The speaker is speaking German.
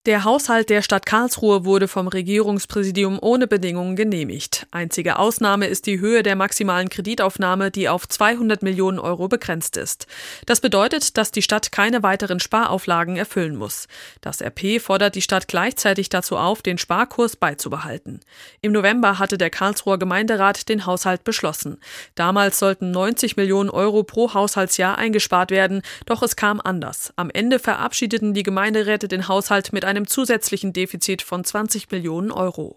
Der Haushalt der Stadt Karlsruhe wurde vom Regierungspräsidium ohne Bedingungen genehmigt. Einzige Ausnahme ist die Höhe der maximalen Kreditaufnahme, die auf 200 Millionen Euro begrenzt ist. Das bedeutet, dass die Stadt keine weiteren Sparauflagen erfüllen muss. Das RP fordert die Stadt gleichzeitig dazu auf, den Sparkurs beizubehalten. Im November hatte der Karlsruher Gemeinderat den Haushalt beschlossen. Damals sollten 90 Millionen Euro pro Haushaltsjahr eingespart werden, doch es kam anders. Am Ende verabschiedeten die Gemeinderäte den Haushalt mit einem zusätzlichen Defizit von 20 Millionen Euro.